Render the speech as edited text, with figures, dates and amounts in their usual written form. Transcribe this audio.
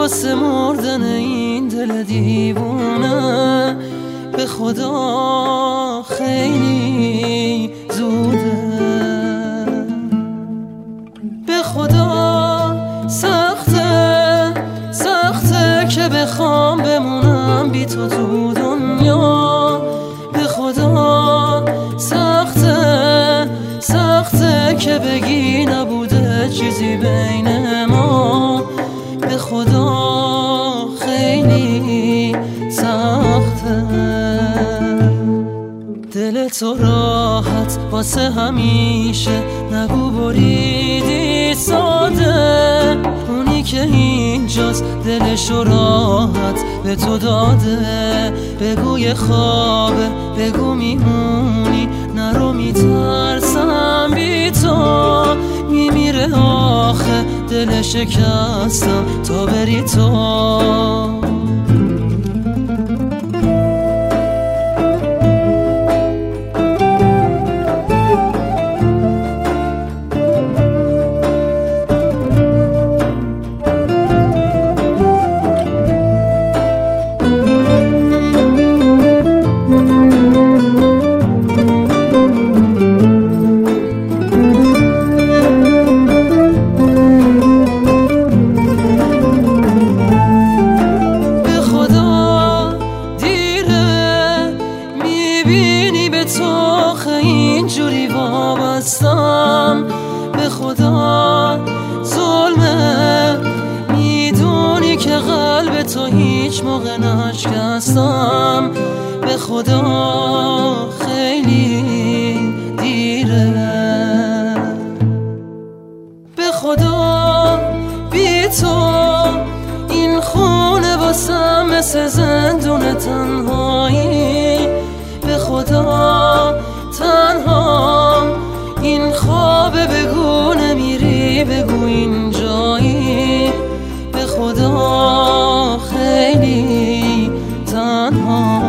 واسه مردن این دل دیوونه به خدا خیلی زوده. به خدا سخته که بخوام بمونم بی تو تو دنیا. به خدا سخته که بگی نبوده چیزی بین ما. به خدا خیلی سخته. دل تو راحت واسه همیشه نگو بریدی ساده. اونی که اینجاست دلشو راحت به تو داده. بگو یه خوابه، بگو میمونی، نرو میترسم بی تو. میمیره آخه دل شکستم تا بری تو. میبینی به تو اینجوری وابستم. به خدا ظلمه، میدونی که قلب تو هیچ موقع نشکستم. به خدا خیلی دیره. به خدا بی تو این خونه واسم مثل زندون تنهایی. به خدا تنهام این خوابه، بگو نمیری، بگو اینجایی. به خدا خیلی تنهام.